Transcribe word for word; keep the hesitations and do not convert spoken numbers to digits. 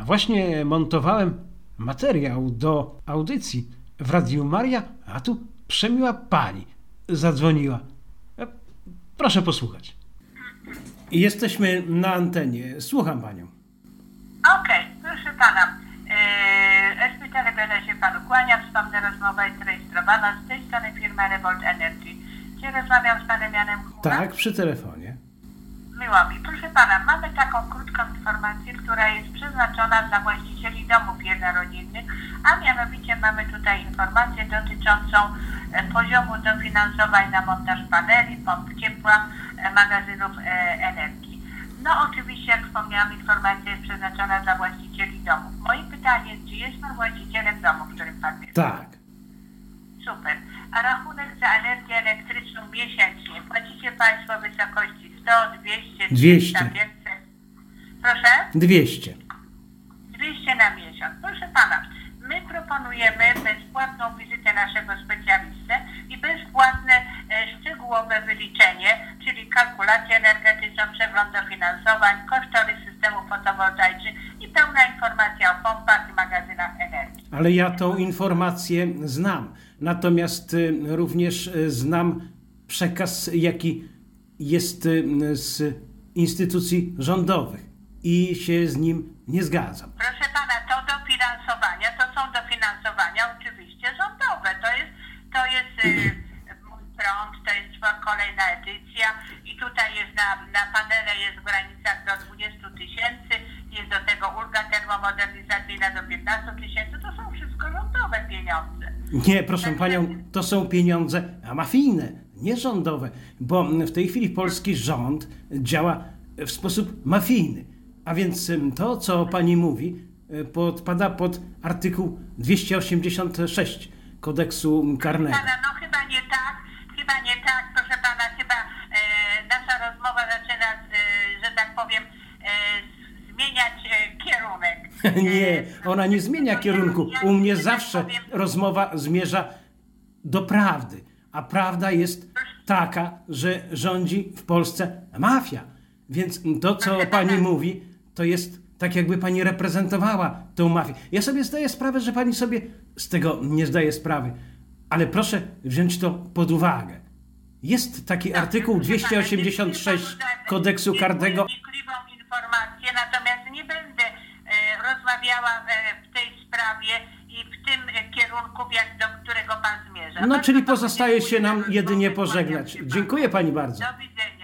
właśnie montowałem materiał do audycji w Radiu Maria, a tu przemiła pani zadzwoniła. Proszę posłuchać. Jesteśmy na antenie. Słucham panią. Okej, okay, proszę pana. S P T będę się panu kłania. Wspomnę rozmowa jest rejestrowana. Z tej strony firma Revolt Energy. Czy rozmawiam z panem Janem Chmura? Tak, przy telefonie. Miło mi. Proszę pana, mamy taką krótką informację, która jest przeznaczona dla właścicieli domów jednorodzinnych, a mianowicie mamy tutaj informację dotyczącą poziomu dofinansowań na montaż paneli, pomp ciepła, magazynów energii. No oczywiście, jak wspomniałam, informacja jest przeznaczona dla właścicieli domów. Moje pytanie jest, czy jest pan właścicielem domu, w którym pan mieszka? Tak. Super. A rachunek za energię elektryczną miesięcznie płacicie państwo w wysokości sto, dwieście, dwieście. trzysta, pięćset? Proszę? dwieście. dwieście na miesiąc. Proszę pana, my proponujemy bezpłatną wizytę naszego specjalisty i bezpłatne e, szczegółowe wyliczenie, czyli kalkulację energetyczną, przegląd dofinansowań, kosztorys systemu fotowoltaicznych i pełna informacja o pompach i magazynach energii. Ale ja tą informację znam. Natomiast y, również y, znam przekaz, jaki jest y, z instytucji rządowych i się z nim nie zgadzam. Proszę pana, to dofinansowania, to są dofinansowania oczywiście rządowe. To jest, to jest y, mój prąd, to jest kolejna edycja i tutaj jest na, na panele jest w granicach do dwudziestu tysięcy, jest do tego ulga termomodernizacyjna do piętnastu tysięcy. To są wszystko rządowe pieniądze. Nie, proszę panią, to są pieniądze mafijne, nie rządowe, bo w tej chwili polski rząd działa w sposób mafijny. A więc to, co pani mówi, podpada pod artykuł dwieście osiemdziesiąt sześć kodeksu karnego. Pana, no chyba nie tak, chyba nie tak, proszę pana, chyba e, nasza rozmowa zaczyna, e, że tak powiem, e, zmieniać e, kierunek. Nie, ona nie zmienia kierunku. U mnie zawsze rozmowa zmierza do prawdy, a prawda jest taka, że rządzi w Polsce mafia. Więc to, co pani mówi, to jest tak, jakby pani reprezentowała tę mafię. Ja sobie zdaję sprawę, że pani sobie z tego nie zdaje sprawy, ale proszę wziąć to pod uwagę. Jest taki artykuł dwieście osiemdziesiąt sześć kodeksu karnego. Informację, natomiast nie będę e, rozmawiała e, w tej sprawie i w tym e, kierunku, jak, do którego pan zmierza. No, czyli pozostaje się nam jedynie pożegnać. Dziękuję pani bardzo. Do widzenia.